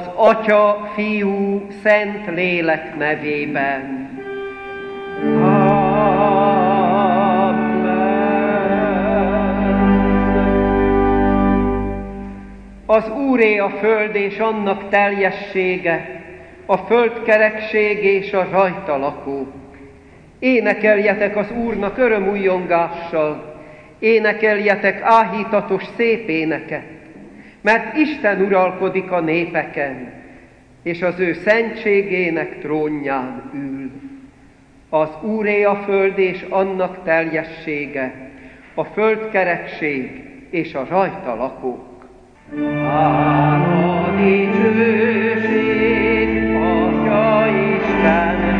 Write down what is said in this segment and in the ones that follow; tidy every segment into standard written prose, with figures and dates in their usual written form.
Az Atya, Fiú, Szent Lélek nevében. Az Úré a föld és annak teljessége, a földkerekség és a rajta lakók. Énekeljetek az Úrnak örömújjongással, énekeljetek áhítatos szép éneket, mert Isten uralkodik a népeken, és az ő szentségének trónján ül. Az Úré a föld és annak teljessége, a földkerekség és a rajta lakók. Hála dicsőség, Atya Isten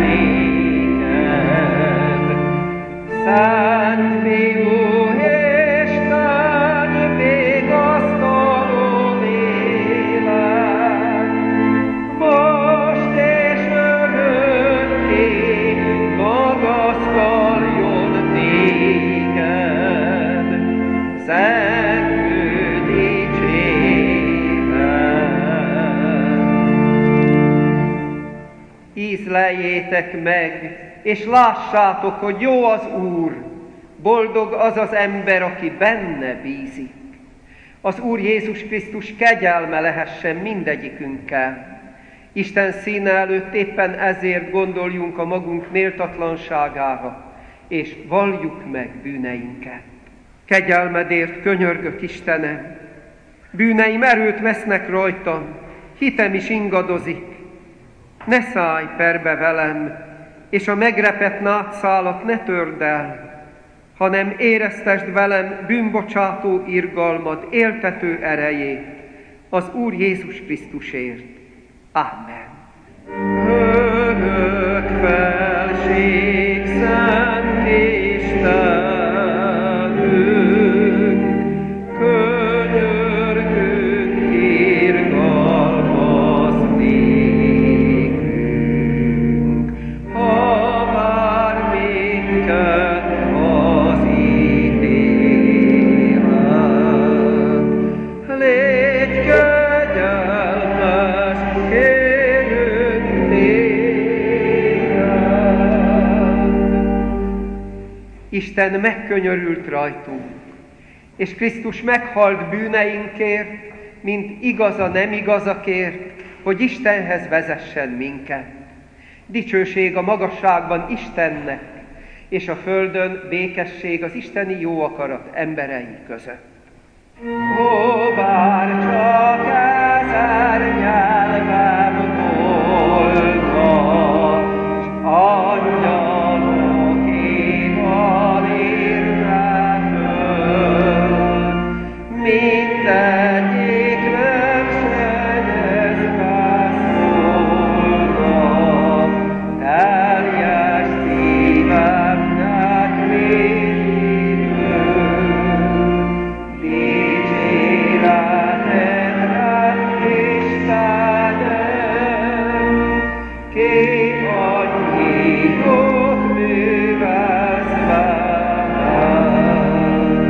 néked, Szent Fiú és Szent vigasztaló Lélek, most és örökké magasztaljon téged, Szent ízleljétek meg, és lássátok, hogy jó az Úr, boldog az az ember, aki benne bízik. Az Úr Jézus Krisztus kegyelme lehessen mindegyikünkkel. Isten színe előtt éppen ezért gondoljunk a magunk méltatlanságára, és valljuk meg bűneinket. Kegyelmedért könyörgök, Istenem, bűneim erőt vesznek rajtam, hitem is ingadozik. Ne szállj perbe velem, és a megrepett nátszálat ne törd el, hanem éreztesd velem bűnbocsátó irgalmad, éltető erejét, az Úr Jézus Krisztusért. Amen. Örök felség, szent Istenünk, könyörgünk irgalmaz nékünk, ha vár minket az ítélet. Légy kegyelmes, kérünk téged. Isten megkönyörült rajtunk, és Krisztus meghalt bűneinkért, mint igaza nem igazakért, hogy Istenhez vezessen minket. Dicsőség a magasságban Istennek, és a földön békesség az isteni jó akarat emberei között. Ó, bár csak ezer nyelvem volna, s angyalok éval érne föl, mindegyik versenyezve szólna, teljes szívemnek védjük. Dicséretemre Istenem, ki adjétok művelsz velem.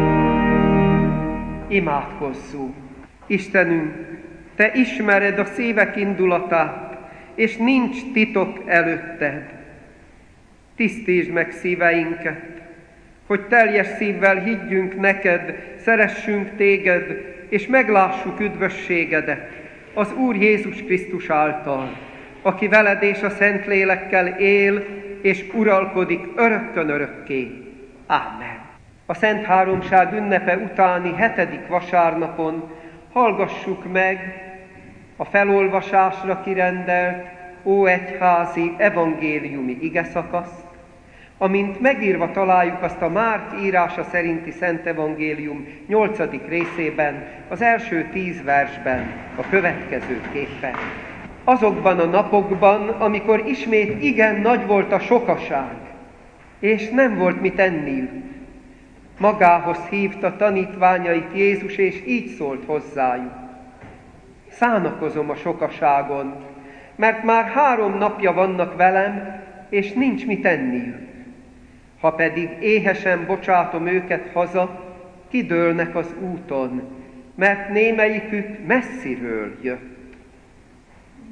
Imádkozzunk! Istenünk, Te ismered a szívek indulatát, és nincs titok előtted. Tisztítsd meg szíveinket, hogy teljes szívvel higgyünk neked, szeressünk téged, és meglássuk üdvösségedet az Úr Jézus Krisztus által, aki veled és a Szentlélekkel él, és uralkodik örökkön örökké. Ámen. A Szent Háromság ünnepe utáni 7. vasárnapon hallgassuk meg a felolvasásra kirendelt óegyházi evangéliumi igeszakaszt, amint megírva találjuk azt a Márk írása szerinti Szent Evangélium 8. részében, az első 10 versben a következőképpen. Azokban a napokban, amikor ismét igen nagy volt a sokaság, és nem volt mit enniük, magához hívta tanítványait Jézus, és így szólt hozzájuk. Szánakozom a sokaságon, mert már 3 napja vannak velem, és nincs mit enniük. Ha pedig éhesen bocsátom őket haza, kidőlnek az úton, mert némelyikük messziről jött.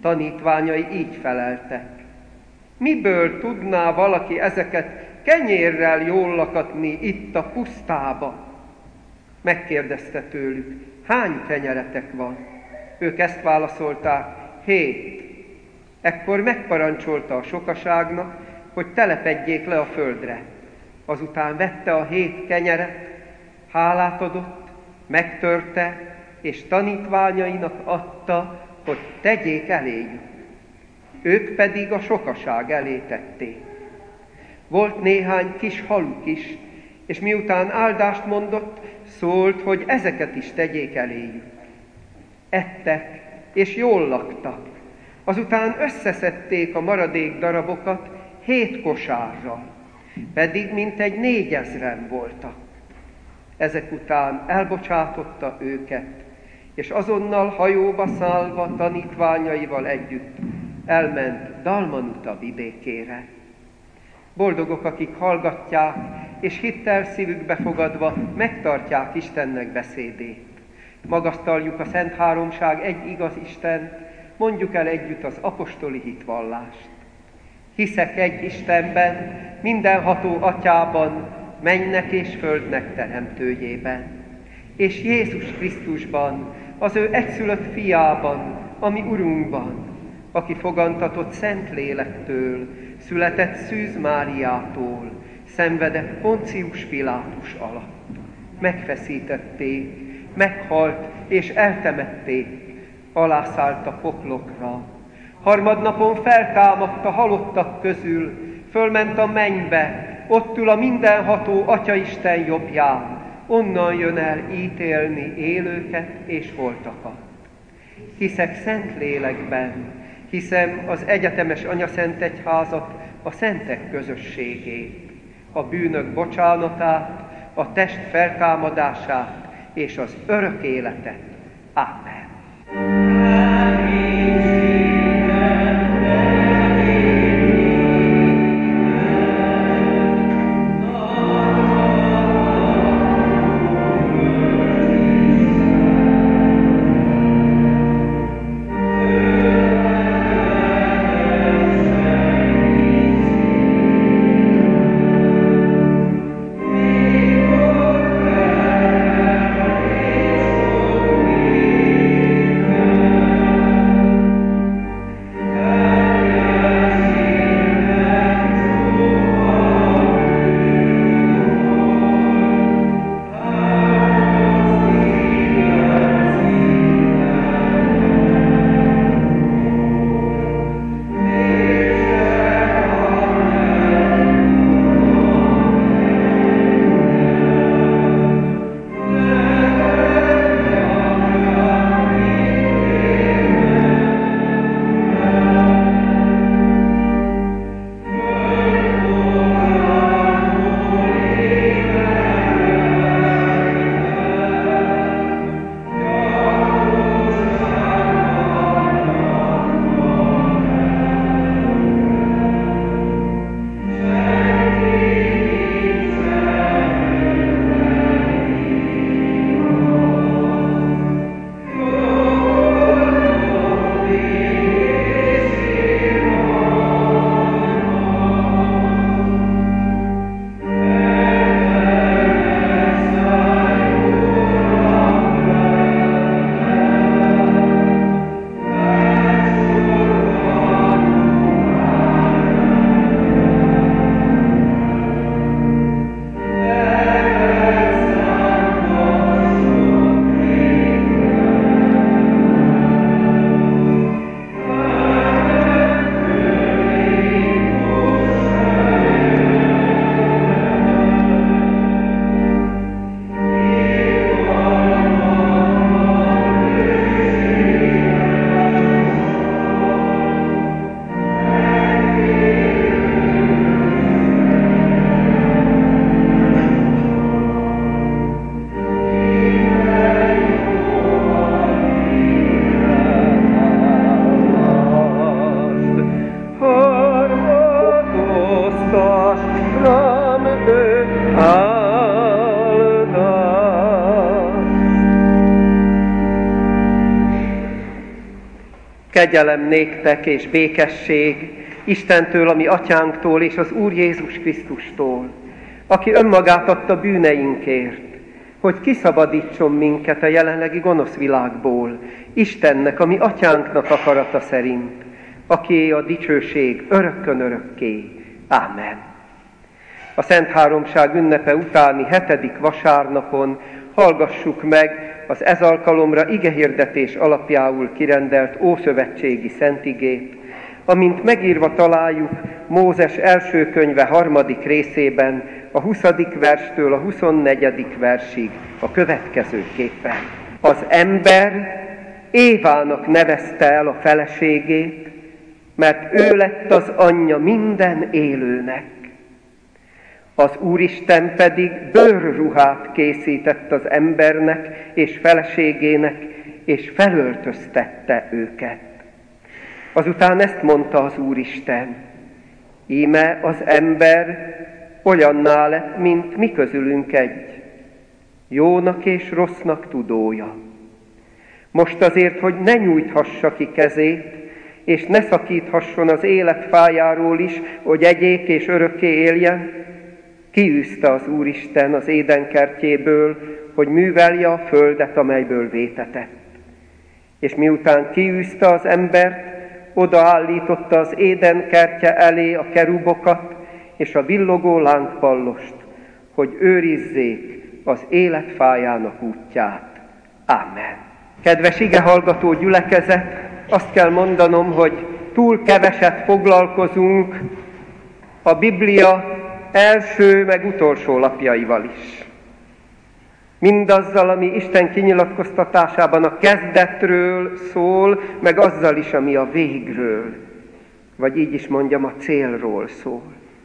Tanítványai így feleltek: miből tudná valaki ezeket kenyérrel jól lakatni itt a pusztába? Megkérdezte tőlük: hány kenyeretek van? Ők ezt válaszolták: 7. Ekkor megparancsolta a sokaságnak, hogy telepedjék le a földre. Azután vette a 7 kenyeret, hálát adott, megtörte, és tanítványainak adta, hogy tegyék eléjük. Ők pedig a sokaság elé tették. Volt néhány kis haluk is, és miután áldást mondott, szólt, hogy ezeket is tegyék eléjük. Ettek, és jól laktak. Azután összeszedték a maradék darabokat 7 kosárral, pedig mintegy 4000-en voltak. Ezek után elbocsátotta őket, és azonnal hajóba szállva tanítványaival együtt elment Dalmanuta vidékére. Boldogok, akik hallgatják, és hittel szívükbe fogadva megtartják Istennek beszédét. Magasztaljuk a Szent Háromság egy igaz Istent, mondjuk el együtt az apostoli hitvallást. Hiszek egy Istenben, mindenható Atyában, mennek és földnek teremtőjében, és Jézus Krisztusban, az ő egyszülött fiában, ami Urunkban, aki fogantatott Szent Lélektől, született Szűz Máriától, szenvedett Poncius Pilátus alatt. Megfeszítették, meghalt és eltemették, alászállt a poklokra. Harmadnapon feltámadt a halottak közül, fölment a mennybe, ott ül a mindenható Atyaisten jobbján, onnan jön el ítélni élőket és holtakat. Hiszek Szent Lélekben, hiszem az egyetemes Anyaszentegyházat, a szentek közösségét, a bűnök bocsánatát, a test feltámadását és az örök életet. Ámen. Kegyelem néktek és békesség Istentől, a mi atyánktól és az Úr Jézus Krisztustól, aki önmagát adta bűneinkért, hogy kiszabadítson minket a jelenlegi gonosz világból, Istennek, a mi atyánknak akarata szerint, akié a dicsőség örökkön örökké. Ámen. A Szent Háromság ünnepe utáni 7. vasárnapon hallgassuk meg az ez alkalomra igehirdetés alapjául kirendelt ószövetségi szentigét, amint megírva találjuk Mózes első könyve 3. részében, a 20. verstől a 24. versig a következőképpen. Az ember Évának nevezte el a feleségét, mert ő lett az anyja minden élőnek. Az Úristen pedig bőrruhát készített az embernek és feleségének, és felöltöztette őket. Azután ezt mondta az Úristen: íme az ember olyanná lett, mint mi közülünk egy, jónak és rossznak tudója. Most azért, hogy ne nyújthassa ki kezét, és ne szakíthasson az élet fájáról is, hogy egyék és örökké éljen, kiűzte az Úristen az édenkertjéből, hogy művelje a földet, amelyből vétetett. És miután kiűzte az embert, odaállította az édenkertje elé a kerubokat és a villogó lángpallost, hogy őrizzék az életfájának útját. Ámen. Kedves igehallgató gyülekezet, azt kell mondanom, hogy túl keveset foglalkozunk a Biblia első meg utolsó lapjaival is. Mindazzal, ami Isten kinyilatkoztatásában a kezdetről szól, meg azzal is, ami a végről, vagy így is mondjam, a célról szól.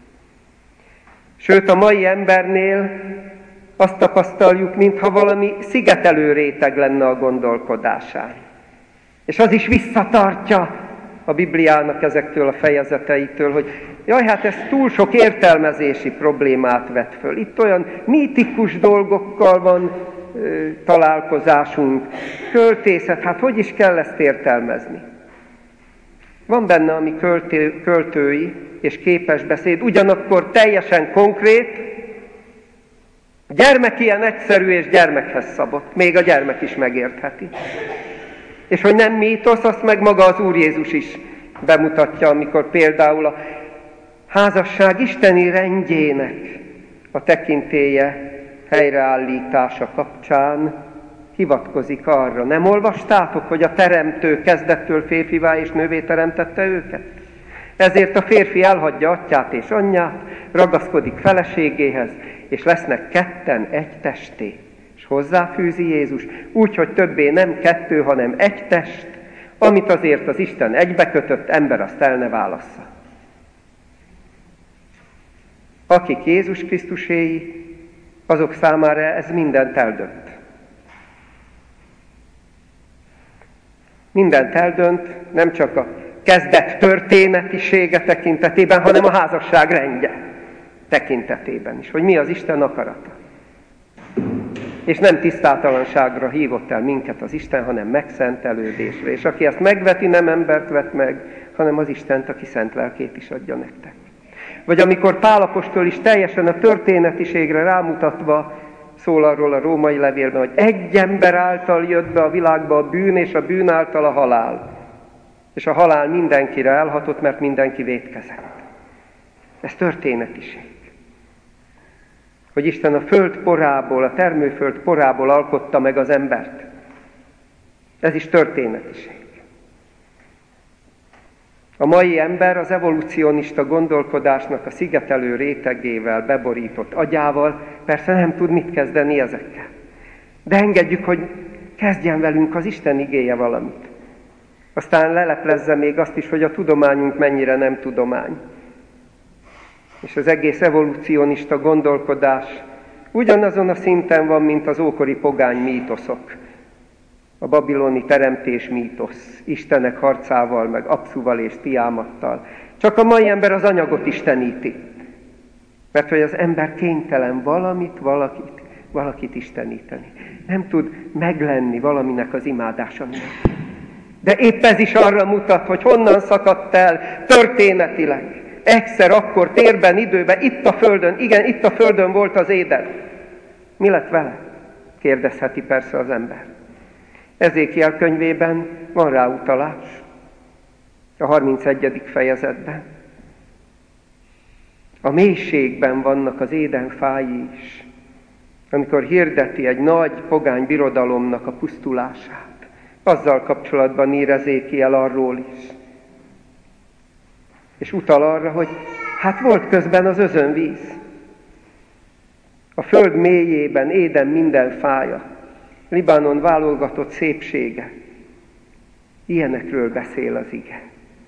Sőt, a mai embernél azt tapasztaljuk, mintha valami szigetelő réteg lenne a gondolkodásán. És az is visszatartja a Bibliának ezektől a fejezeteitől, hogy jaj, hát ez túl sok értelmezési problémát vet föl. Itt olyan mítikus dolgokkal van találkozásunk. Költészet, hát hogy is kell ezt értelmezni? Van benne, ami költői és képes beszéd, ugyanakkor teljesen konkrét. A gyermek ilyen egyszerű és gyermekhez szabott. Még a gyermek is megértheti. És hogy nem mítosz, azt meg maga az Úr Jézus is bemutatja, amikor például a házasság isteni rendjének a tekintélye helyreállítása kapcsán hivatkozik arra. Nem olvastátok, hogy a teremtő kezdettől férfivá és nővé teremtette őket? Ezért a férfi elhagyja atyát és anyját, ragaszkodik feleségéhez, és lesznek ketten egy testé. És hozzáfűzi Jézus, úgy, hogy többé nem kettő, hanem egy test, amit azért az Isten egybekötött, ember azt el ne válassza. Akik Jézus Krisztuséi, azok számára ez mindent eldönt. Mindent eldönt, nem csak a kezdet történetisége tekintetében, hanem a házasság rendje tekintetében is, hogy mi az Isten akarata. És nem tisztátalanságra hívott el minket az Isten, hanem megszentelődésre. És aki ezt megveti, nem embert vet meg, hanem az Istent, aki szent lelkét is adja nektek. Vagy amikor Pál apostol is teljesen a történetiségre rámutatva szól arról a római levélben, hogy egy ember által jött be a világba a bűn, és a bűn által a halál. És a halál mindenkire elhatott, mert mindenki vétkezett. Ez történetiség. Hogy Isten a föld porából, a termőföld porából alkotta meg az embert. Ez is történetiség. A mai ember az evolúcionista gondolkodásnak a szigetelő rétegével, beborított agyával persze nem tud mit kezdeni ezekkel. De engedjük, hogy kezdjen velünk az Isten igéje valamit. Aztán leleplezze még azt is, hogy a tudományunk mennyire nem tudomány. És az egész evolúcionista gondolkodás ugyanazon a szinten van, mint az ókori pogány mítoszok. A babiloni teremtés mítosz, Istenek harcával, meg Apszuval és Tiámattal. Csak a mai ember az anyagot isteníti. Mert hogy az ember kénytelen valakit isteníteni. Nem tud meglenni valaminek az imádása miatt. De épp ez is arra mutat, hogy honnan szakadt el történetileg. Egyszer akkor térben, időben, itt a földön, igen, itt a földön volt az Éden. Mi lett vele? Kérdezheti persze az ember. Ezékiel könyvében van rá utalás, a 31. fejezetben. A mélységben vannak az Éden fái is, amikor hirdeti egy nagy pogány birodalomnak a pusztulását. Azzal kapcsolatban ír Ezékiel arról is. És utal arra, hogy hát volt közben az özönvíz. A föld mélyében Éden minden fája, Libanon válogatott szépsége. Ilyenekről beszél az ige.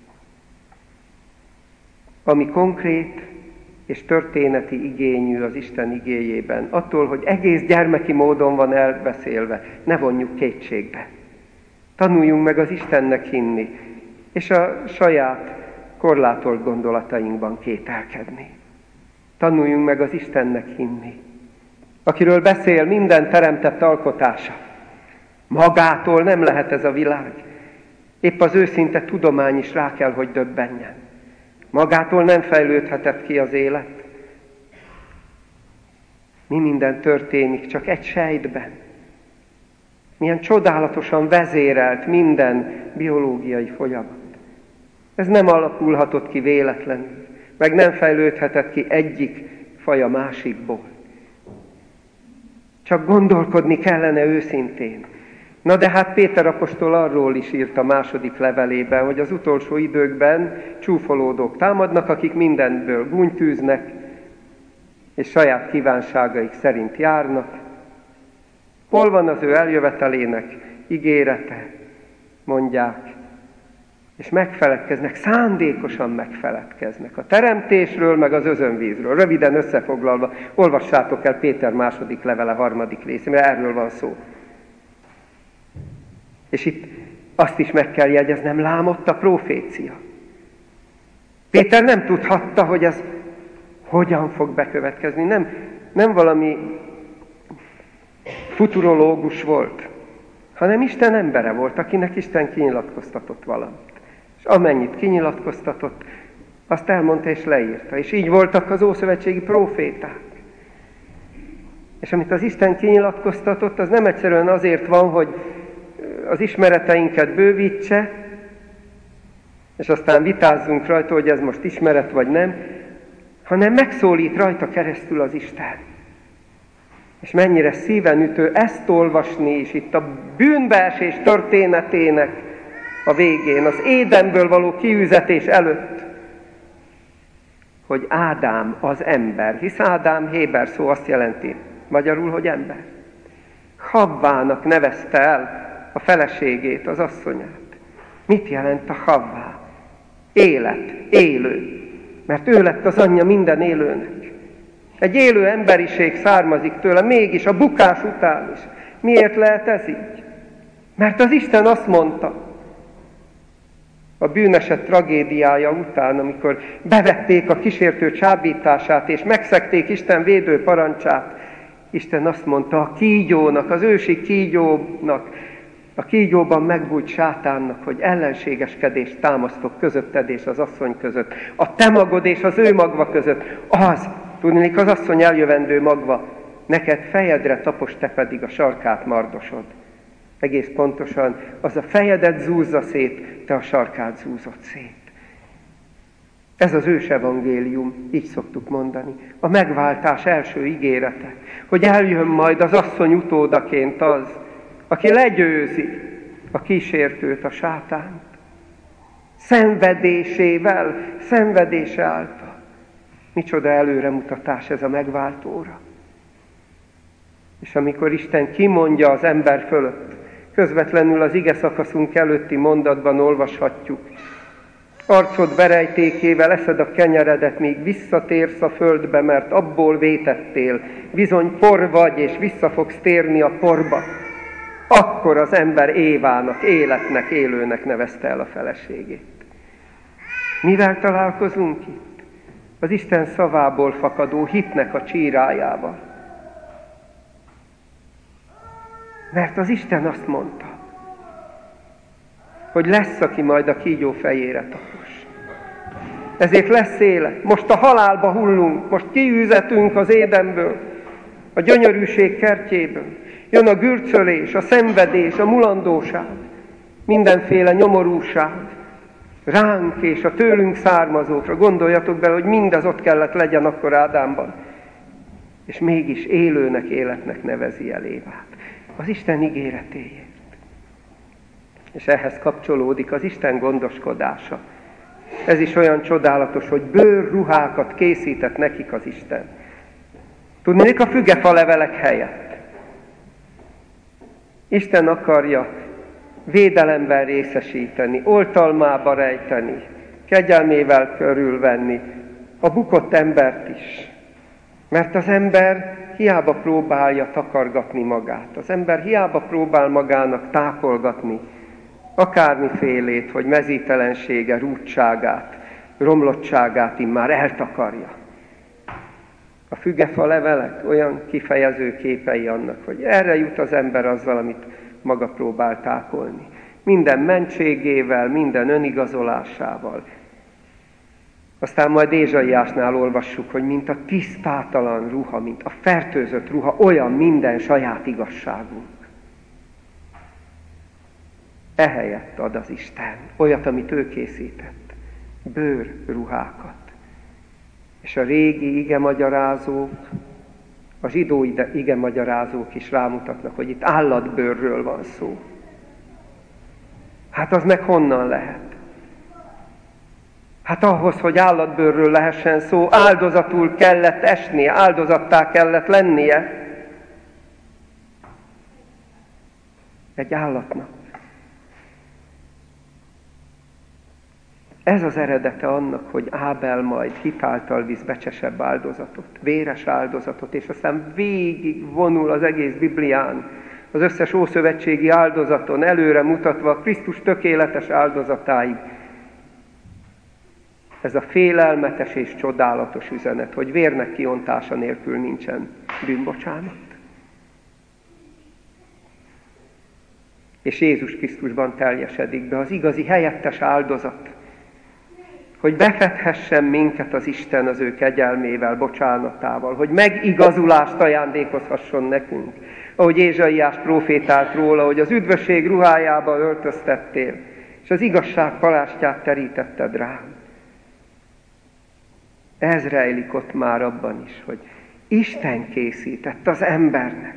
Ami konkrét és történeti igényű az Isten igéjében, attól, hogy egész gyermeki módon van elbeszélve, ne vonjuk kétségbe. Tanuljunk meg az Istennek hinni, és a saját korlátolt gondolatainkban kételkedni. Tanuljunk meg az Istennek hinni, akiről beszél minden teremtett alkotása. Magától nem lehet ez a világ. Épp az őszinte tudomány is rá kell, hogy döbbenjen. Magától nem fejlődhetett ki az élet. Mi minden történik csak egy sejtben. Milyen csodálatosan vezérelt minden biológiai folyamat. Ez nem alakulhatott ki véletlenül, meg nem fejlődhetett ki egyik faj a másikból. Csak gondolkodni kellene őszintén. Na de hát Péter apostol arról is írt a második levelében, hogy az utolsó időkben csúfolódók támadnak, akik mindenből gúnytűznek, és saját kívánságaik szerint járnak. Hol van az ő eljövetelének ígérete, mondják, és megfeledkeznek, szándékosan megfeledkeznek a teremtésről, meg az özönvízről. Röviden összefoglalva, olvassátok el Péter második levele 3. részén, mert erről van szó. És itt azt is meg kell jegyeznem, lámott a profécia. Péter nem tudhatta, hogy ez hogyan fog bekövetkezni. Nem valami futurológus volt, hanem Isten embere volt, akinek Isten kinyilatkoztatott valamit. És amennyit kinyilatkoztatott, azt elmondta és leírta. És így voltak az ószövetségi próféták. És amit az Isten kinyilatkoztatott, az nem egyszerűen azért van, hogy az ismereteinket bővítse, és aztán vitázzunk rajta, hogy ez most ismeret vagy nem, hanem megszólít rajta keresztül az Isten. És mennyire szíven ütő ezt olvasni is itt a bűnbeesés történetének a végén, az Édenből való kiüzetés előtt, hogy Ádám az ember, hisz Ádám héber szó azt jelenti, magyarul, hogy ember. Havvának nevezte el a feleségét, az asszonyát. Mit jelent a Havvá? Élet, élő. Mert ő lett az anyja minden élőnek. Egy élő emberiség származik tőle, mégis a bukás után is. Miért lehet ez így? Mert az Isten azt mondta, a bűneset tragédiája után, amikor bevették a kísértő csábítását, és megszegték Isten védő parancsát, Isten azt mondta a kígyónak, az ősi kígyónak, a kígyóban megbújt sátánnak, hogy ellenségeskedést támasztok közötted és az asszony között. A te magod és az ő magva között. Az, tudnék, az asszony eljövendő magva, neked fejedre tapos, te pedig a sarkát mardosod. Egész pontosan, az a fejedet zúzza szét, te a sarkát zúzod szét. Ez az ős evangélium, így szoktuk mondani. A megváltás első ígérete, hogy eljön majd az asszony utódaként az, aki legyőzi a kísértőt, a sátánt. Szenvedésével, szenvedése által. Micsoda előremutatás ez a megváltóra. És amikor Isten kimondja az ember fölött, közvetlenül az ige szakaszunk előtti mondatban olvashatjuk. Arcod verejtékével eszed a kenyeredet, míg visszatérsz a földbe, mert abból vétettél. Bizony por vagy, és vissza fogsz térni a porba. Akkor az ember Évának, életnek, élőnek nevezte el a feleségét. Mivel találkozunk itt? Az Isten szavából fakadó hitnek a csírájával. Mert az Isten azt mondta, hogy lesz, aki majd a kígyó fejére tapos. Ezért lesz élet. Most a halálba hullunk, most kiűzetünk az Édenből, a gyönyörűség kertjéből. Jön a gürcölés, a szenvedés, a mulandóság, mindenféle nyomorúság ránk és a tőlünk származókra. Gondoljatok bele, hogy mindez ott kellett legyen akkor Ádámban. És mégis élőnek, életnek nevezi el Évát. Az Isten ígéretéért. És ehhez kapcsolódik az Isten gondoskodása. Ez is olyan csodálatos, hogy bőrruhákat készített nekik az Isten. Tudnék a fügefa levelek helyett. Isten akarja védelemben részesíteni, oltalmába rejteni, kegyelmével körülvenni a bukott embert is. Mert az ember hiába próbálja takargatni magát. Az ember hiába próbál magának tákolgatni akármifélét, hogy mezítelensége, rúdságát, romlottságát immár eltakarja. A fügefa levelek olyan kifejező képei annak, hogy erre jut az ember azzal, amit maga próbál tákolni. Minden mentségével, minden önigazolásával. Aztán majd Ézsaiásnál olvassuk, hogy mint a tisztátalan ruha, mint a fertőzött ruha, olyan minden saját igazságunk. Ehelyett ad az Isten olyat, amit ő készített, bőrruhákat. És a régi igemagyarázók, a zsidó igemagyarázók is rámutatnak, hogy itt állatbőrről van szó. Hát az meg honnan lehet? Hát ahhoz, hogy állatbőrről lehessen szó, áldozatul kellett esnie, áldozattá kellett lennie egy állatnak. Ez az eredete annak, hogy Ábel majd hitáltal visz becsesebb áldozatot, véres áldozatot, és aztán végig vonul az egész Biblián, az összes ószövetségi áldozaton, előre mutatva a Krisztus tökéletes áldozatáig. Ez a félelmetes és csodálatos üzenet, hogy vérnek kiontása nélkül nincsen bűnbocsánat. És Jézus Krisztusban teljesedik be az igazi helyettes áldozat, hogy befedhessen minket az Isten az ő kegyelmével, bocsánatával, hogy megigazulást ajándékozhasson nekünk, ahogy Ézsaiás prófétált róla, hogy az üdvösség ruhájába öltöztettél, és az igazság palástját terítetted rám. Ez rejlik ott már abban is, hogy Isten készített az embernek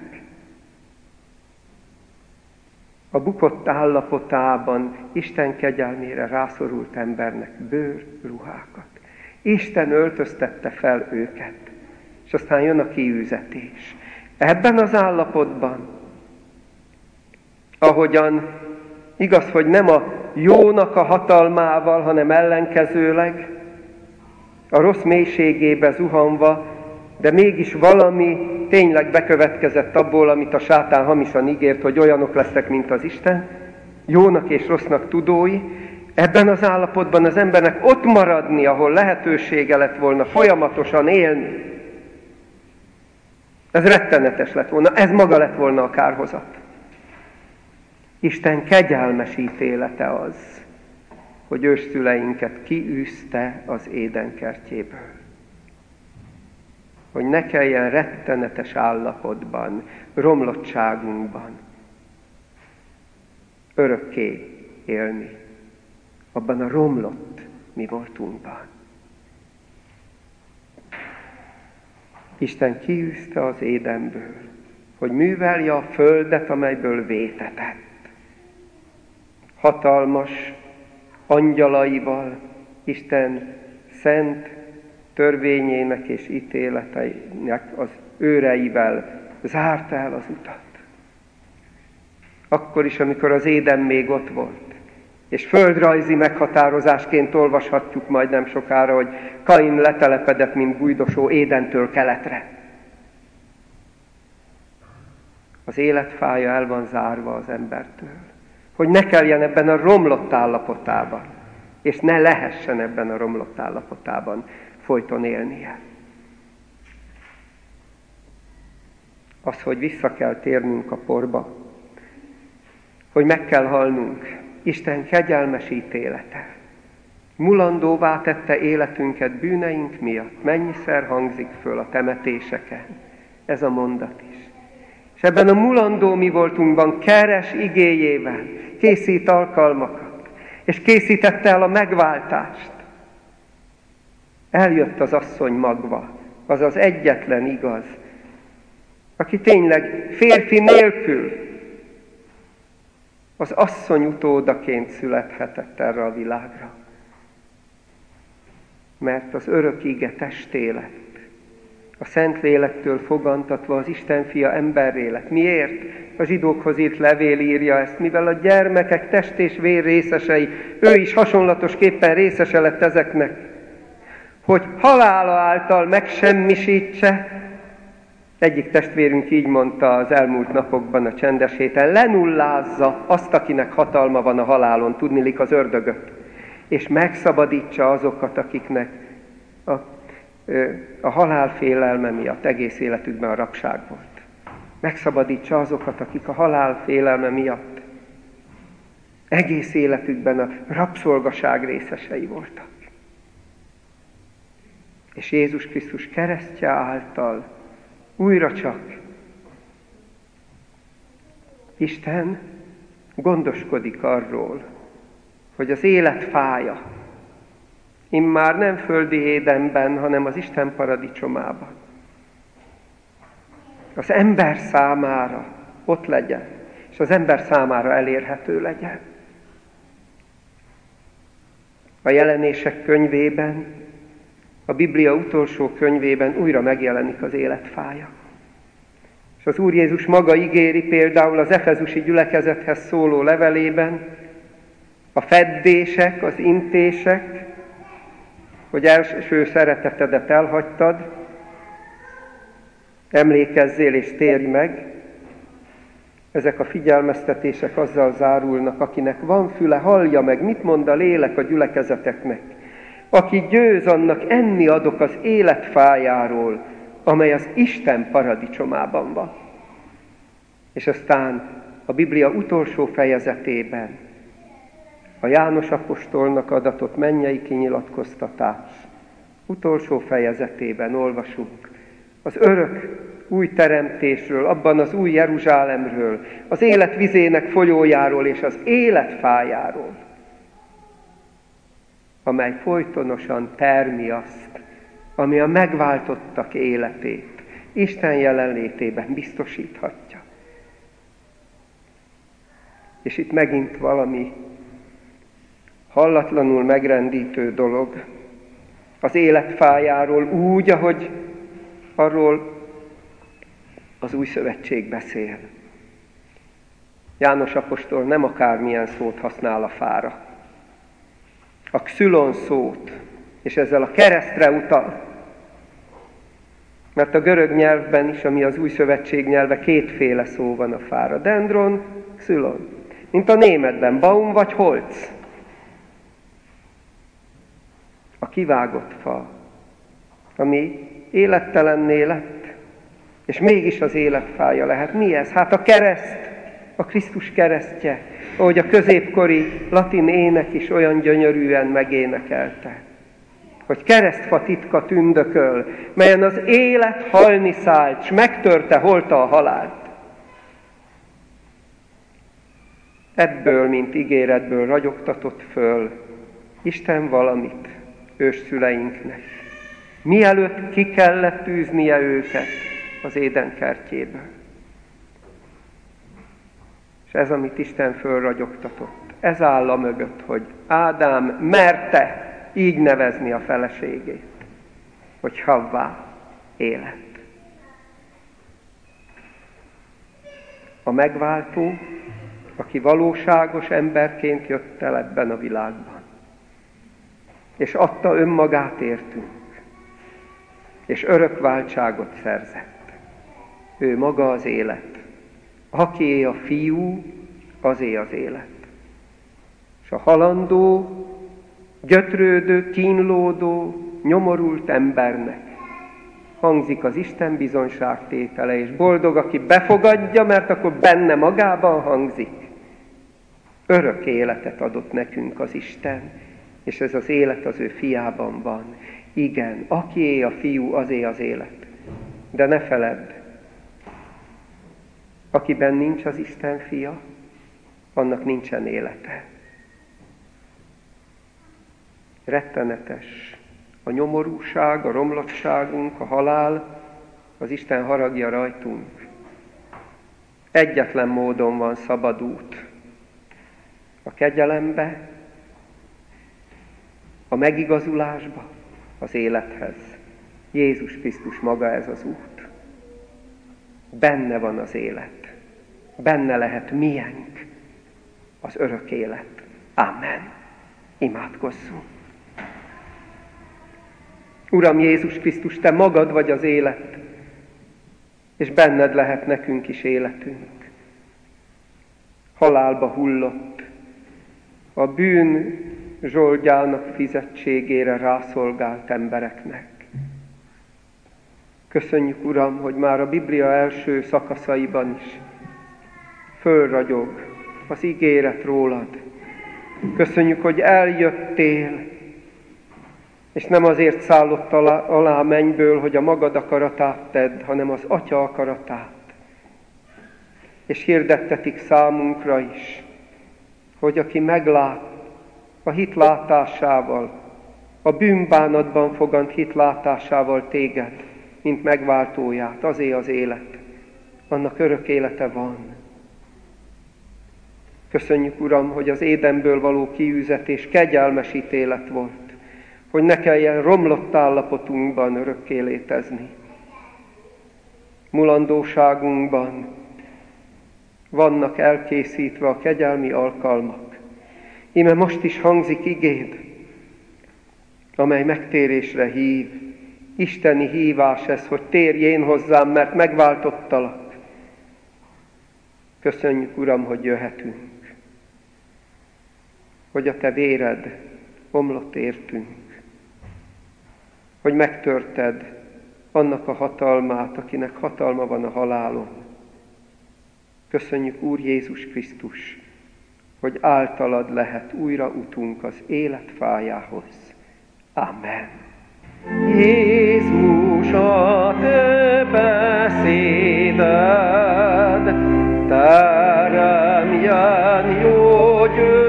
a bukott állapotában Isten kegyelmére rászorult embernek bőrruhákat. Isten öltöztette fel őket, és aztán jön a kiűzetés. Ebben az állapotban, ahogyan igaz, hogy nem a jónak a hatalmával, hanem ellenkezőleg, a rossz mélységébe zuhanva, de mégis valami tényleg bekövetkezett abból, amit a sátán hamisan ígért, hogy olyanok lesznek, mint az Isten, jónak és rossznak tudói. Ebben az állapotban az embernek ott maradni, ahol lehetősége lett volna folyamatosan élni. Ez rettenetes lett volna, ez maga lett volna a kárhozat. Isten kegyelmes ítélete az, hogy ősszüleinket kiűzte az Éden kertjéből. Hogy ne kelljen rettenetes állapotban, romlottságunkban örökké élni, abban a romlott mi voltunkban. Isten kiűzte az Édenből, hogy művelje a földet, amelyből vétetett. Hatalmas angyalaival, Isten szent törvényének és ítéleteinek az őreivel zárta el az utat. Akkor is, amikor az Éden még ott volt, és földrajzi meghatározásként olvashatjuk majd nem sokára, hogy Kain letelepedett, mint bújdosó Édentől keletre. Az életfája el van zárva az embertől, hogy ne kelljen ebben a romlott állapotában, és ne lehessen ebben a romlott állapotában folyton élnie. Az, hogy vissza kell térnünk a porba, hogy meg kell halnunk, Isten kegyelmes ítélete. Mulandóvá tette életünket bűneink miatt. Mennyiszer hangzik föl a temetéseken ez a mondat is. És ebben a mulandó mi voltunkban keres igéjével készít alkalmakat, és készítette el a megváltást. Eljött az asszony magva, az az egyetlen igaz, aki tényleg férfi nélkül az asszony utódaként születhetett erre a világra. Mert az örök ige testé lett. A Szentlélektől fogantatva az Isten fia emberré lett. Miért? A zsidókhoz írt levél írja ezt, mivel a gyermekek test és vér részesei, ő is hasonlatosképpen részese lett ezeknek, hogy halála által megsemmisítse, egyik testvérünk így mondta az elmúlt napokban a csendes héten, lenullázza azt, akinek hatalma van a halálon, tudniillik az ördögöt, és megszabadítsa azokat, akiknek a halál félelme miatt egész életükben a rabság volt. Megszabadítsa azokat, akik a halál félelme miatt egész életükben a rabszolgaság részesei voltak. És Jézus Krisztus keresztje által újra csak Isten gondoskodik arról, hogy az élet fája, immár nem földi Édenben, hanem az Isten paradicsomában, az ember számára ott legyen, és az ember számára elérhető legyen. A Jelenések könyvében, a Biblia utolsó könyvében újra megjelenik az életfája. És az Úr Jézus maga ígéri például az efezusi gyülekezethez szóló levelében, a feddések, az intések, hogy első szeretetedet elhagytad, emlékezzél és térj meg. Ezek a figyelmeztetések azzal zárulnak, akinek van füle, hallja meg, mit mond a lélek a gyülekezeteknek. Aki győz, annak enni adok az életfájáról, amely az Isten paradicsomában van. És aztán a Biblia utolsó fejezetében a János apostolnak adatott mennyei kinyilatkoztatás utolsó fejezetében olvasunk az örök új teremtésről, abban az új Jeruzsálemről, az élet vizének folyójáról és az életfájáról, amely folytonosan termi azt, ami a megváltottak életét Isten jelenlétében biztosíthatja. És itt megint valami hallatlanul megrendítő dolog az életfájáról úgy, ahogy arról az Új Szövetség beszél. János apostol nem akármilyen szót használ a fára. A xylon szót, és ezzel a keresztre utal. Mert a görög nyelvben is, ami az Új Szövetség nyelve, kétféle szó van a fára. Dendron, xylon. Mint a németben, baum vagy holc. A kivágott fa, ami élettelenné lett, és mégis az életfája lehet. Mi ez? Hát a kereszt, a Krisztus keresztje, ahogy a középkori latin ének is olyan gyönyörűen megénekelte, hogy keresztfa titka tündököl, melyen az élet halni szállt, s megtörte holta a halált. Ebből, mint ígéretből ragyogtatott föl Isten valamit ősszüleinknek, mielőtt ki kellett tűznie őket az Éden kertjéből. És ez, amit Isten fölragyogtatott, ez áll a mögött, hogy Ádám merte így nevezni a feleségét, hogy Havvá, élet. A megváltó, aki valóságos emberként jött el ebben a világban, és adta önmagát értünk, és örök váltságot szerzett. Ő maga az élet. Akié a fiú, azé az élet. És a halandó, gyötrődő, kínlódó, nyomorult embernek hangzik az Isten bizonságtétele, és boldog, aki befogadja, mert akkor benne magában hangzik. Örök életet adott nekünk az Isten, és ez az élet az ő fiában van. Igen, akié a fiú, azé az élet. De ne feledd, akiben nincs az Isten fia, annak nincsen élete. Rettenetes a nyomorúság, a romlottságunk, a halál, az Isten haragja rajtunk. Egyetlen módon van szabad út. A kegyelembe, a megigazulásba, az élethez. Jézus Krisztus maga ez az út. Benne van az élet. Benne lehet miénk az örök élet. Amen. Imádkozzunk. Uram Jézus Krisztus, Te magad vagy az élet, és benned lehet nekünk is életünk. Halálba hullott, a bűn zsoldjának fizetségére rászolgált embereknek. Köszönjük, Uram, hogy már a Biblia első szakaszaiban is fölragyog az ígéret rólad. Köszönjük, hogy eljöttél, és nem azért szállott alá a mennyből, hogy a magad akaratát tedd, hanem az Atya akaratát. És hirdettetik számunkra is, hogy aki meglát a hit látásával, a bűnbánatban fogant hit látásával téged, mint megváltóját, azé az élet, annak örök élete van. Köszönjük, Uram, hogy az Édenből való kiűzetés kegyelmes ítélet volt, hogy ne kelljen romlott állapotunkban örökké létezni. Mulandóságunkban vannak elkészítve a kegyelmi alkalmak. Íme most is hangzik igéd, amely megtérésre hív. Isteni hívás ez, hogy térj én hozzám, mert megváltottalak. Köszönjük, Uram, hogy jöhetünk, hogy a Te véred omlott értünk, hogy megtörted annak a hatalmát, akinek hatalma van a halálon. Köszönjük, Úr Jézus Krisztus, hogy általad lehet újra utunk az élet fájához. Amen. Jézus, a Te beszéded teremjen jó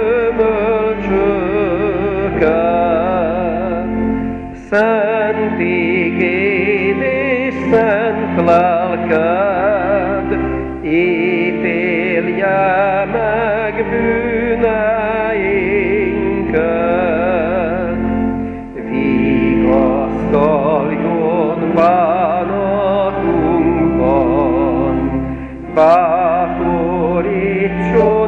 gyümölcsöket. Szent igéd és szent lelked ítélje meg bűneinket. Vigasztaljon bánatunkban, bátorítson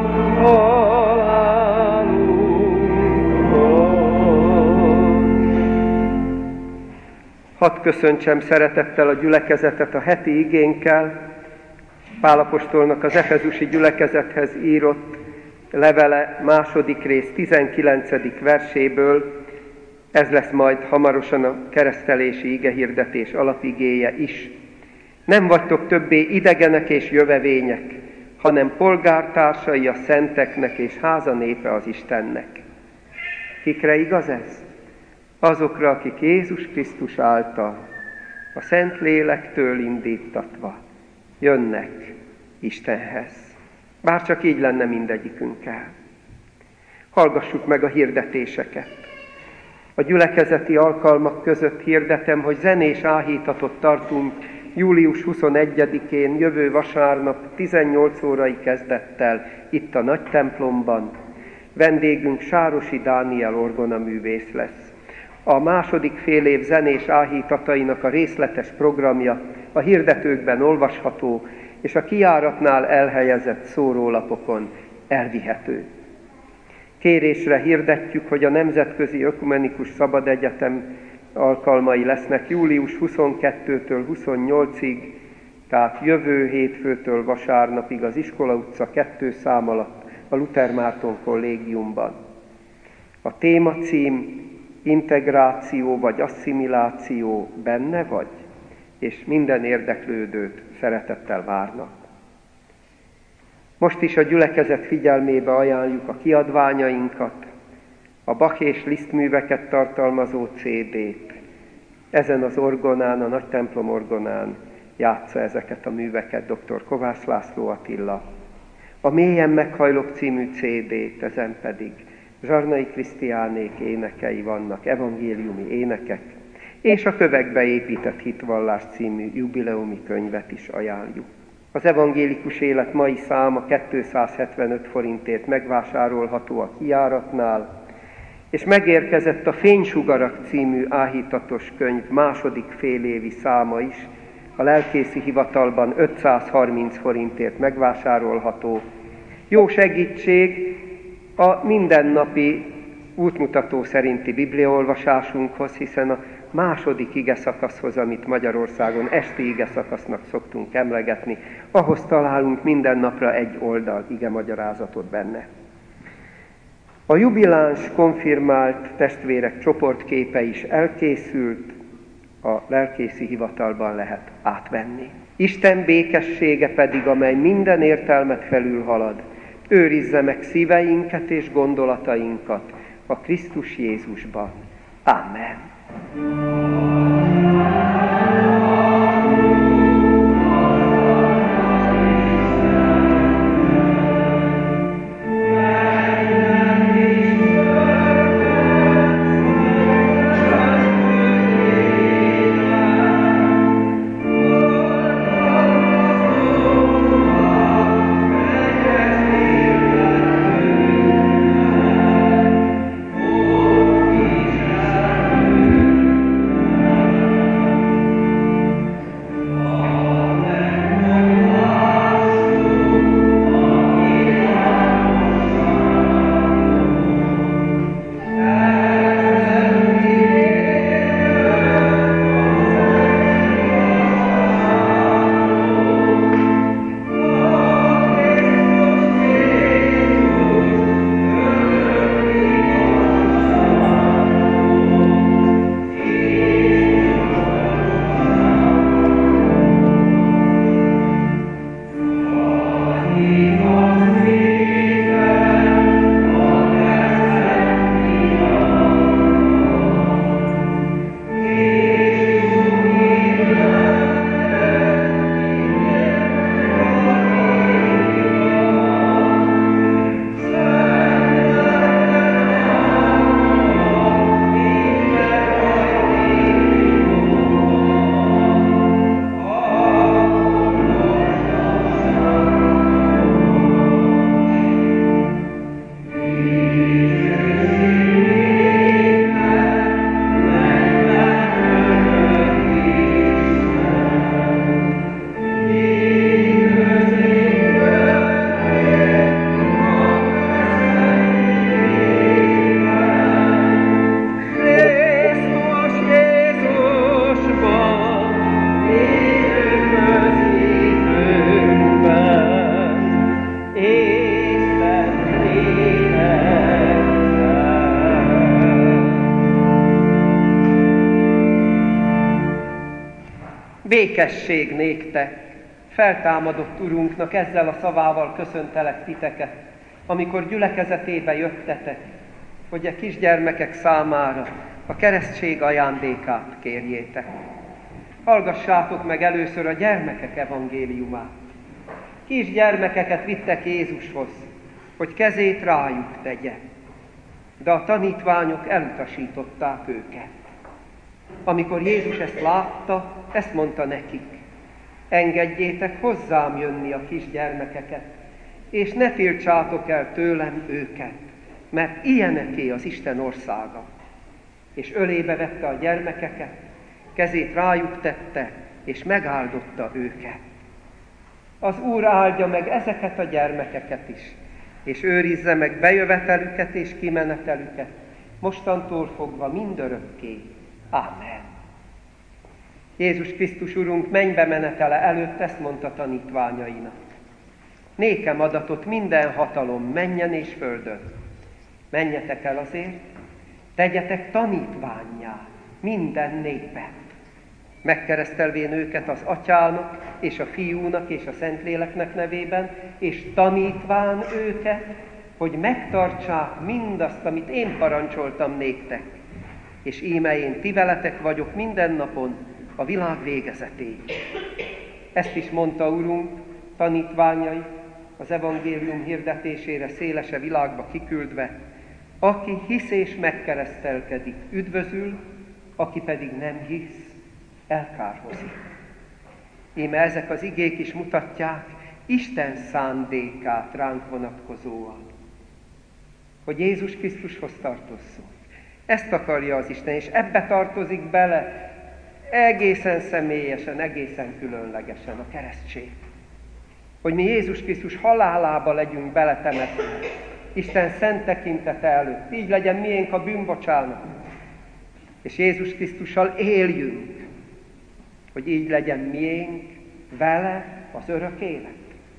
halálunkban. Hadd köszöntsem szeretettel a gyülekezetet a heti igénkkel. Pál apostolnak az efezusi gyülekezethez írott levele második rész 19. verséből, ez lesz majd hamarosan a keresztelési igehirdetés alapigéje is. Nem vagytok többé idegenek és jövevények, hanem polgártársai a szenteknek és háza népe az Istennek. Kikre igaz ez? Azokra, akik Jézus Krisztus által, a Szent Lélektől indítatva jönnek Istenhez. Bárcsak így lenne mindegyikünkkel. Hallgassuk meg a hirdetéseket. A gyülekezeti alkalmak között hirdetem, hogy zenés áhítatot tartunk július 21-én, jövő vasárnap 18 órai kezdettel itt a nagy templomban. Vendégünk Sárosi Dániel orgonaművész lesz. A második félév zenés áhítatainak a részletes programja a hirdetőkben olvasható, és a kijáratnál elhelyezett szórólapokon elvihető. Kérésre hirdetjük, hogy a Nemzetközi Ökumenikus Szabad Egyetem alkalmai lesznek július 22-től 28-ig, tehát jövő hétfőtől vasárnapig az Iskola utca 2 szám alatt a Luther Márton kollégiumban. A témacím integráció vagy asszimiláció, benne vagy? És minden érdeklődőt szeretettel várnak. Most is a gyülekezet figyelmébe ajánljuk a kiadványainkat, a Bach és Liszt műveket tartalmazó CD-t. Ezen az orgonán, a nagy templom orgonán játsza ezeket a műveket dr. Kovács László Attila. A Mélyen meghajlok című CD-t, ezen pedig Zsarnai Krisztiánék énekei vannak, evangéliumi énekek, és a Kövekbe épített hitvallás című jubileumi könyvet is ajánljuk. Az evangélikus élet mai száma 275 forintért megvásárolható a kijáratnál, és megérkezett a Fénysugarak című áhítatos könyv második félévi száma is, a lelkészi hivatalban 530 forintért megvásárolható. Jó segítség a mindennapi útmutató szerinti bibliaolvasásunkhoz, hiszen a második igeszakaszhoz, amit Magyarországon esti igeszakasznak szoktunk emlegetni, ahhoz találunk minden napra egy oldal igemagyarázatot benne. A jubiláns konfirmált testvérek csoportképe is elkészült, a lelkészi hivatalban lehet átvenni. Isten békessége pedig, amely minden értelmet felülhalad, őrizze meg szíveinket és gondolatainkat a Krisztus Jézusban. Amen. Békesség néktek! Feltámadott Urunknak ezzel a szavával köszöntelek titeket, amikor gyülekezetébe jöttetek, hogy a kisgyermekek számára a keresztség ajándékát kérjétek. Hallgassátok meg először a gyermekek evangéliumát. Kisgyermekeket vittek Jézushoz, hogy kezét rájuk tegye, de a tanítványok elutasították őket. Amikor Jézus ezt látta, ezt mondta nekik: engedjétek hozzám jönni a kisgyermekeket, és ne tiltsátok el tőlem őket, mert ilyeneké az Isten országa. És ölébe vette a gyermekeket, kezét rájuk tette, és megáldotta őket. Az Úr áldja meg ezeket a gyermekeket is, és őrizze meg bejövetelüket és kimenetelüket, mostantól fogva mindörökké. Amen. Jézus Krisztus Urunk mennybe menetele előtt ezt mondta tanítványainak: nékem adatott minden hatalom mennyen és földön. Menjetek el azért, tegyetek tanítvánnyá minden népet. megkeresztelvén őket az Atyának, és a Fiúnak, és a Szentléleknek nevében, és tanítván őket, hogy megtartsák mindazt, amit én parancsoltam néktek. És íme én ti veletek vagyok minden napon, a világ végezetéig. Ezt is mondta Urunk tanítványai, az evangélium hirdetésére szélese világba kiküldve, aki hisz és megkeresztelkedik, üdvözül, aki pedig nem hisz, elkárhozik. Íme ezek az igék is mutatják Isten szándékát ránk vonatkozóan, hogy Jézus Krisztushoz tartozzunk. Ezt akarja az Isten, és ebbe tartozik bele egészen személyesen, egészen különlegesen a keresztség. Hogy mi Jézus Krisztus halálába legyünk beletemetve, Isten szent tekintete előtt. Így legyen miénk a bűnbocsánat. És Jézus Krisztussal éljünk, hogy így legyen miénk vele az örök élet.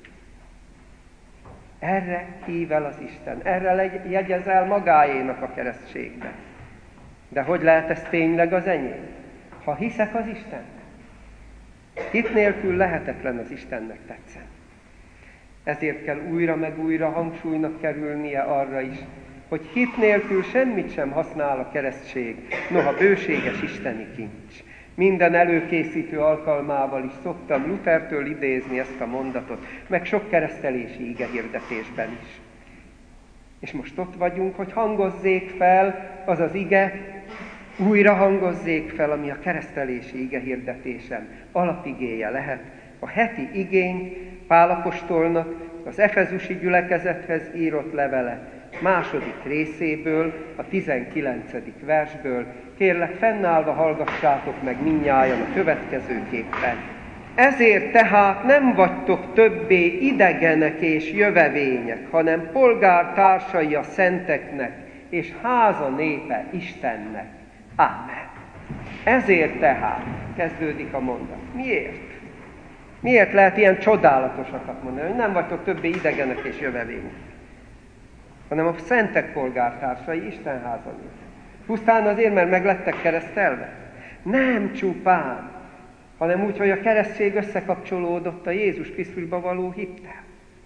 Erre hív el az Isten, erre jegyez el magáénak a keresztségben. De hogy lehet ez tényleg az enyém? Ha hiszek az Istennek. Hit nélkül lehetetlen az Istennek tetszeni. Ezért kell újra meg újra hangsúlynak kerülnie arra is, hogy hit nélkül semmit sem használ a keresztség, noha bőséges isteni kincs. Minden előkészítő alkalmával is szoktam Luthertől idézni ezt a mondatot, meg sok keresztelési igehirdetésben is. És most ott vagyunk, hogy hangozzék fel az az ige, újra hangozzék fel, ami a keresztelési igehirdetésem alapigéje lehet. A heti igény Pál apostolnak az efezusi gyülekezethez írott levele második részéből, a 19. versből. Kérlek, fennállva hallgassátok meg mindnyájan a következőképpen. Ezért tehát nem vagytok többé idegenek és jövevények, hanem polgártársai a szenteknek, és háza népe Istennek. Ámen. Ezért tehát kezdődik a mondat. Miért? Miért lehet ilyen csodálatosakat mondani, hogy nem vagytok többé idegenek és jövevények, hanem a szentek polgártársai, Isten háza népe. Pusztán azért, mert meg lettek keresztelve? Nem csupán, hanem úgy, hogy a keresztség összekapcsolódott a Jézus Krisztusba való hittel.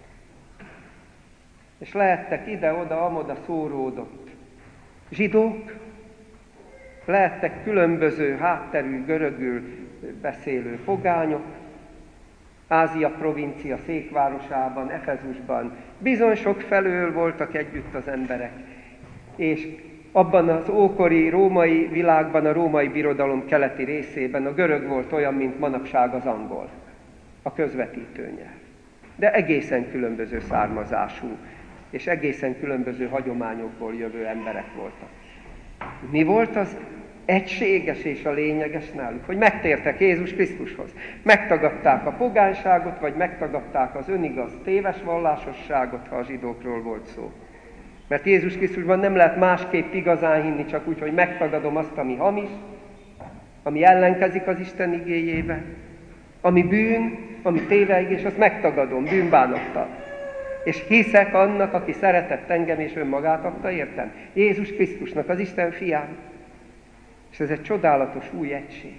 És lehettek ide-oda, amoda szóródott zsidók, lehettek különböző hátterű, görögül beszélő pogányok, Ázia provincia székvárosában, Efezusban, bizony sok felől voltak együtt az emberek, és abban az ókori római világban, a római birodalom keleti részében a görög volt olyan, mint manapság az angol, a közvetítő nyelv. De egészen különböző származású, és egészen különböző hagyományokból jövő emberek voltak. Mi volt az egységes és a lényeges náluk? Hogy megtértek Jézus Krisztushoz. Megtagadták a pogányságot, vagy megtagadták az önigaz téves vallásosságot, ha a zsidókról volt szó. Mert Jézus Krisztusban nem lehet másképp igazán hinni, csak úgy, hogy megtagadom azt, ami hamis, ami ellenkezik az Isten igéjébe, ami bűn, ami téveig, és azt megtagadom bűnbánattal. És hiszek annak, aki szeretett engem, és önmagát adta értem. Jézus Krisztusnak, az Isten fiának. És ez egy csodálatos új egység.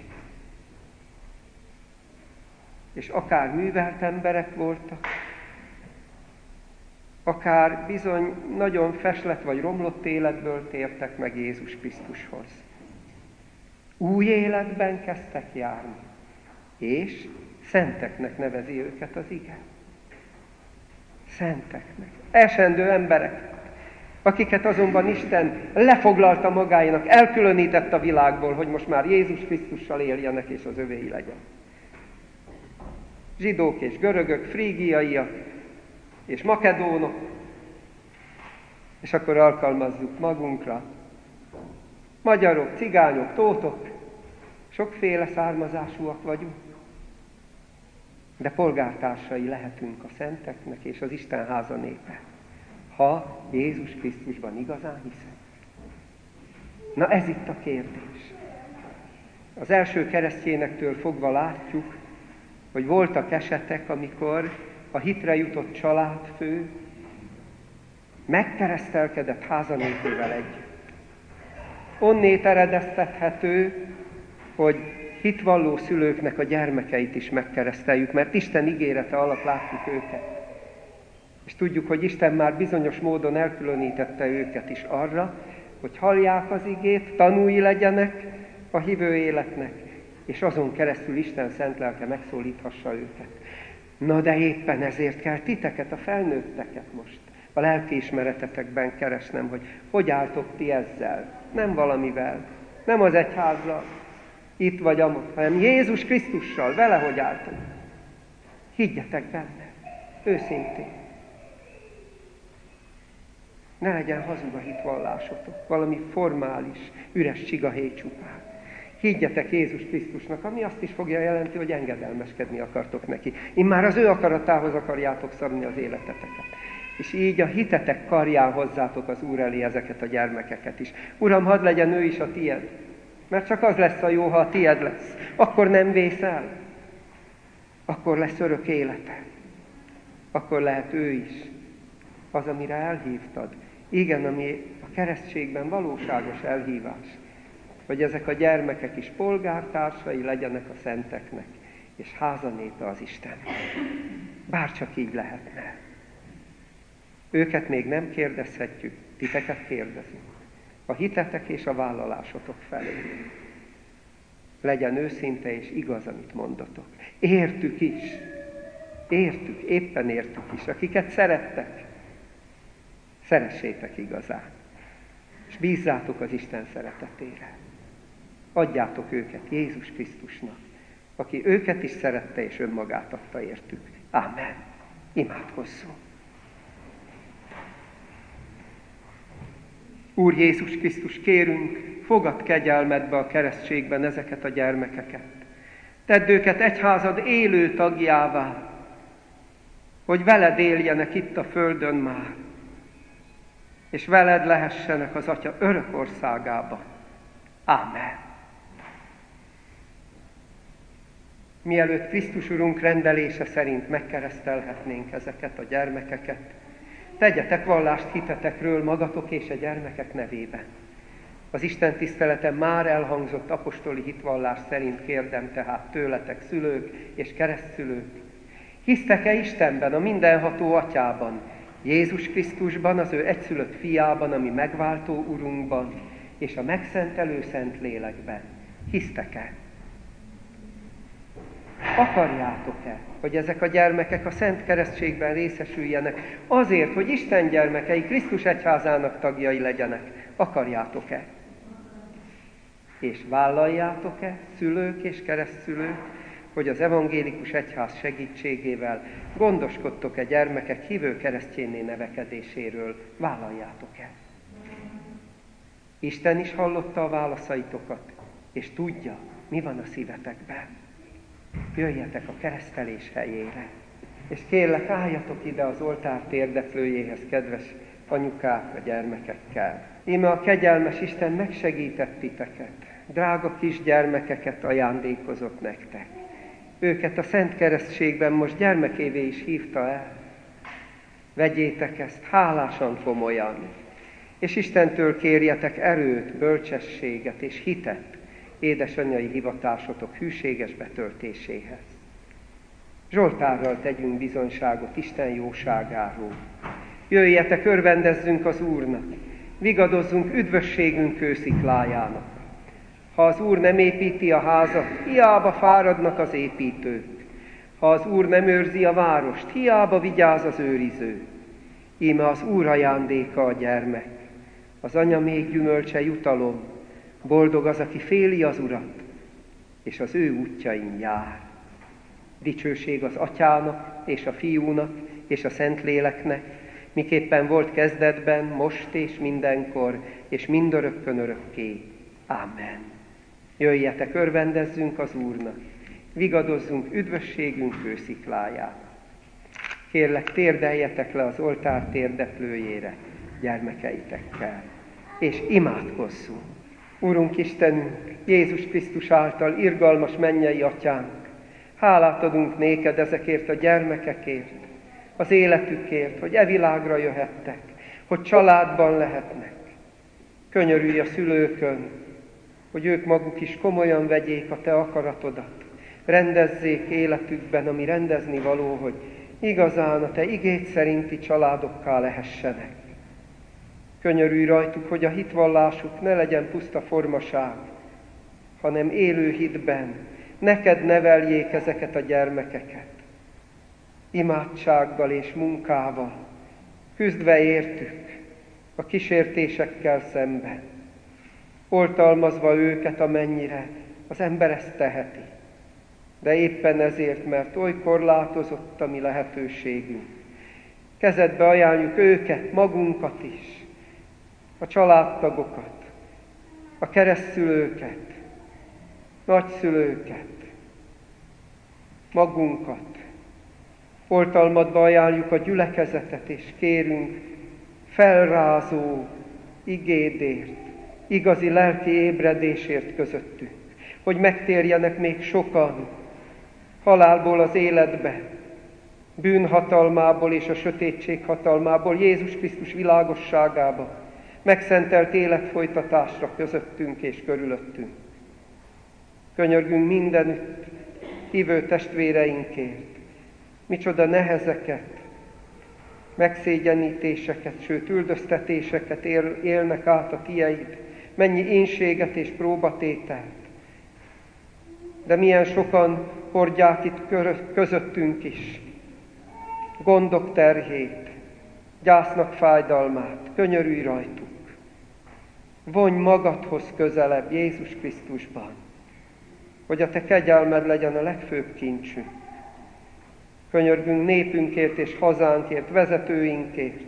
És akár művelt emberek voltak, akár bizony nagyon feslett vagy romlott életből tértek meg Jézus Krisztushoz. Új életben kezdtek járni, és szenteknek nevezi őket az ige. Szenteknek, esendő emberek, akiket azonban Isten lefoglalta magáénak, elkülönített a világból, hogy most már Jézus Krisztussal éljenek, és az övéi legyen. Zsidók és görögök, frígiaiak és makedónok, és akkor alkalmazzuk magunkra. Magyarok, cigányok, tótok, sokféle származásúak vagyunk, de polgártársai lehetünk a szenteknek és az Isten háza népe, ha Jézus Krisztusban igazán hiszünk. Na ez itt a kérdés. Az első keresztjénektől fogva látjuk, hogy voltak esetek, amikor a hitre jutott családfő megkeresztelkedett házanépével együtt. Onnét eredeztethető, hogy hitvalló szülőknek a gyermekeit is megkereszteljük, mert Isten ígérete alatt látjuk őket. És tudjuk, hogy Isten már bizonyos módon elkülönítette őket is arra, hogy hallják az igét, tanúi legyenek a hívő életnek, és azon keresztül Isten szent lelke megszólíthassa őket. Na de éppen ezért kell titeket, a felnőtteket most a lelkiismeretetekben keresnem, hogy álltok ti ezzel, nem valamivel, nem az egyházzal, itt vagy amott, hanem Jézus Krisztussal, vele hogy álltok. Higgyetek benne, őszintén. Ne legyen hazug a hitvallásotok, valami formális, üres csigahé csupán. Higgyetek Jézus Krisztusnak, ami azt is fogja jelenti, hogy engedelmeskedni akartok neki. Immár az ő akaratához akarjátok szabni az életeteket. És így a hitetek karján hozzátok az Úr elé ezeket a gyermekeket is. Uram, hadd legyen ő is a tied, mert csak az lesz a jó, ha a tied lesz. Akkor nem vész el, akkor lesz örök élete. Akkor lehet ő is az, amire elhívtad. Igen, ami a keresztségben valóságos elhívás, hogy ezek a gyermekek is polgártársai legyenek a szenteknek, és házanépe az Isten. Bárcsak így lehetne. Őket még nem kérdezhetjük, titeket kérdezünk. A hitetek és a vállalásotok felé. Legyen őszinte és igaz, amit mondatok. Értük is. Értük, éppen értük is. Akiket szerettek, szeressétek igazán. És bízzátok az Isten szeretetére. Adjátok őket Jézus Krisztusnak, aki őket is szerette és önmagát adta értük. Ámen. Imádkozzunk. Úr Jézus Krisztus, kérünk, fogadd kegyelmedbe a keresztségben ezeket a gyermekeket. Tedd őket egyházad élő tagjává, hogy veled éljenek itt a földön már, és veled lehessenek az Atya örök országában. Ámen. Mielőtt Krisztus Urunk rendelése szerint megkeresztelhetnénk ezeket a gyermekeket, tegyetek vallást hitetekről magatok és a gyermekek nevében. Az Isten tiszteleten már elhangzott apostoli hitvallás szerint kérdem tehát tőletek, szülők és keresztszülők. Hisztek-e Istenben, a mindenható Atyában, Jézus Krisztusban, az ő egyszülött fiában, ami megváltó Urunkban, és a megszentelő Szentlélekben? Hisztek-e? Akarjátok-e, hogy ezek a gyermekek a Szent Keresztségben részesüljenek, azért, hogy Isten gyermekei Krisztus egyházának tagjai legyenek? Akarjátok-e? És vállaljátok-e, szülők és keresztszülők, hogy az evangélikus egyház segítségével gondoskodtok-e gyermekek hívő keresztjénné nevekedéséről? Vállaljátok-e? Isten is hallotta a válaszaitokat, és tudja, mi van a szívetekben. Jöjjetek a keresztelés helyére, és kérlek, álljatok ide az oltár térdeplőjéhez, kedves anyukák a gyermekekkel. Íme a kegyelmes Isten megsegített titeket, drága kisgyermekeket ajándékozott nektek. Őket a Szent Keresztségben most gyermekévé is hívta el. Vegyétek ezt hálásan, komolyan, és Istentől kérjetek erőt, bölcsességet és hitet édesanyjai hivatásotok hűséges betöltéséhez. Zsoltárral tegyünk bizonyságot Isten jóságáról. Jöjjetek, örvendezzünk az Úrnak, vigadozzunk üdvösségünk kősziklájának. Ha az Úr nem építi a házat, hiába fáradnak az építők. Ha az Úr nem őrzi a várost, hiába vigyáz az őriző. Íme az Úr ajándéka a gyermek, az anya még gyümölcse jutalom. Boldog az, aki féli az Urat, és az ő útjain jár. Dicsőség az Atyának, és a Fiúnak, és a Szentléleknek, miképpen volt kezdetben, most és mindenkor, és mindörökkön örökké. Ámen. Jöjjetek, örvendezzünk az Úrnak, vigadozzunk üdvösségünk kőszikláját. Kérlek, térdeljetek le az oltár térdeplőjére gyermekeitekkel, és imádkozzunk. Urunk Istenünk, Jézus Krisztus által irgalmas mennyei Atyánk, hálát adunk néked ezekért a gyermekekért, az életükért, hogy e világra jöhettek, hogy családban lehetnek. Könyörülj a szülőkön, hogy ők maguk is komolyan vegyék a Te akaratodat, rendezzék életükben, ami rendezni való, hogy igazán a Te igéd szerinti családokká lehessenek. Könyörülj rajtuk, hogy a hitvallásuk ne legyen puszta formaság, hanem élő hitben neked neveljék ezeket a gyermekeket. Imádsággal és munkával, küzdve értük a kísértésekkel szemben, oltalmazva őket, amennyire az ember ezt teheti. De éppen ezért, mert oly korlátozott a mi lehetőségünk, kezedbe ajánljuk őket, magunkat is, a családtagokat, a keresztszülőket, nagyszülőket, magunkat. Oltalmadba ajánljuk a gyülekezetet, és kérünk felrázó igédért, igazi lelki ébredésért közöttünk, hogy megtérjenek még sokan halálból az életbe, bűnhatalmából és a sötétség hatalmából, Jézus Krisztus világosságába, megszentelt életfolytatásra közöttünk és körülöttünk. Könyörgünk mindenütt hívő testvéreinkért, micsoda nehezeket, megszégyenítéseket, sőt üldöztetéseket élnek át a tieid, mennyi énséget és próbatételt. De milyen sokan hordják itt közöttünk is gondok terhét, gyásznak fájdalmát, könyörülj rajtuk. Vonj magadhoz közelebb Jézus Krisztusban, hogy a Te kegyelmed legyen a legfőbb kincsünk. Könyörgünk népünkért és hazánkért, vezetőinkért.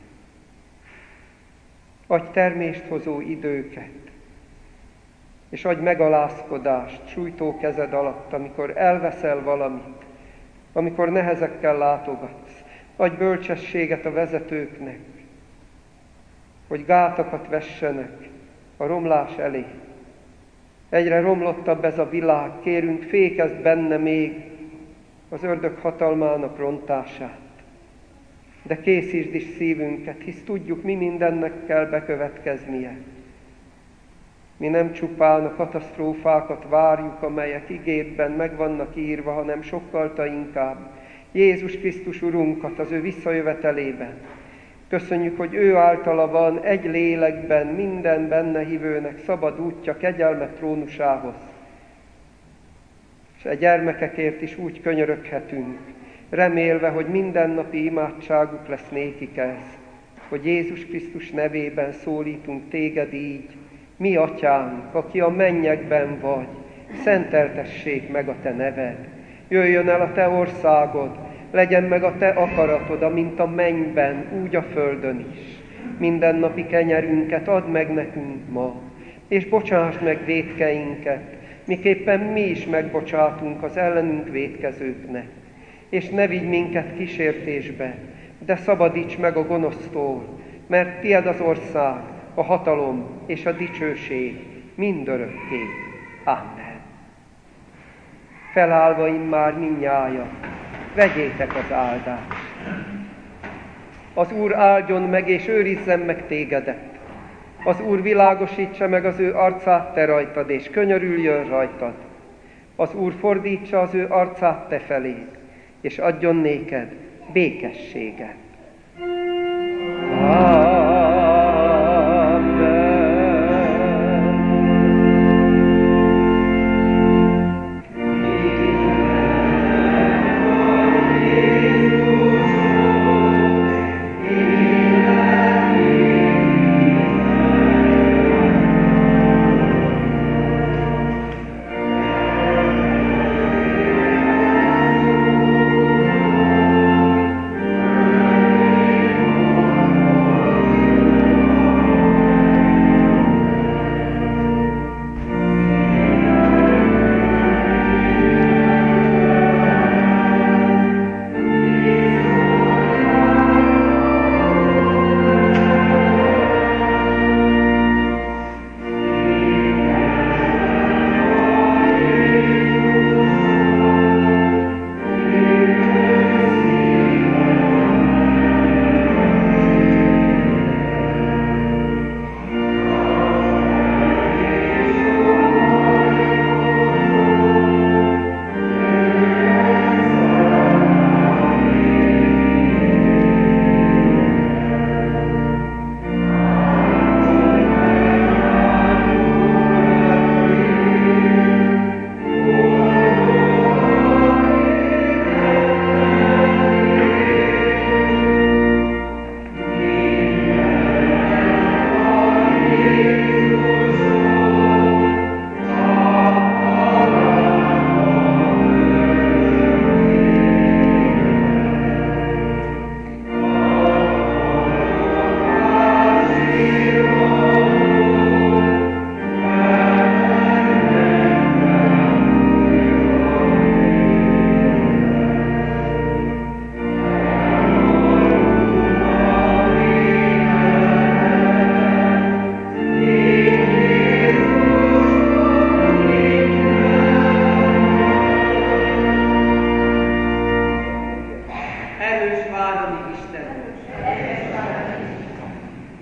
Adj termést hozó időket, és adj megalázkodást sújtó kezed alatt, amikor elveszel valamit, amikor nehezekkel látogatsz. Adj bölcsességet a vezetőknek, hogy gátakat vessenek a romlás elé. Egyre romlottabb ez a világ, kérünk, fékezd benne még az ördög hatalmának rontását. De készítsd is szívünket, hisz tudjuk, mi mindennek kell bekövetkeznie. Mi nem csupán a katasztrófákat várjuk, amelyek igédben meg vannak írva, hanem sokkal inkább Jézus Krisztus Urunkat az ő visszajövetelében. Köszönjük, hogy ő általa van egy lélekben minden benne hívőnek szabad útja kegyelmet trónusához. És a gyermekekért is úgy könyöröghetünk, remélve, hogy mindennapi imádságuk lesz nékik ez, hogy Jézus Krisztus nevében szólítunk téged így: mi atyánk, aki a mennyekben vagy, szenteltessék meg a te neved. Jöjjön el a te országod, legyen meg a te akaratod, amint a mennyben, úgy a földön is. Mindennapi kenyerünket add meg nekünk ma, és bocsásd meg vétkeinket, miképpen mi is megbocsátunk az ellenünk vétkezőknek. És ne vigy minket kísértésbe, de szabadíts meg a gonosztól, mert tied az ország, a hatalom és a dicsőség mindörökké. Amen. Felállva immár mindnyájan, vegyétek az áldást. Az Úr áldjon meg és őrizzen meg tégedet. Az Úr világosítsa meg az ő arcát te rajtad, és könyörüljön rajtad. Az Úr fordítsa az ő arcát te feléd, és adjon néked békességet.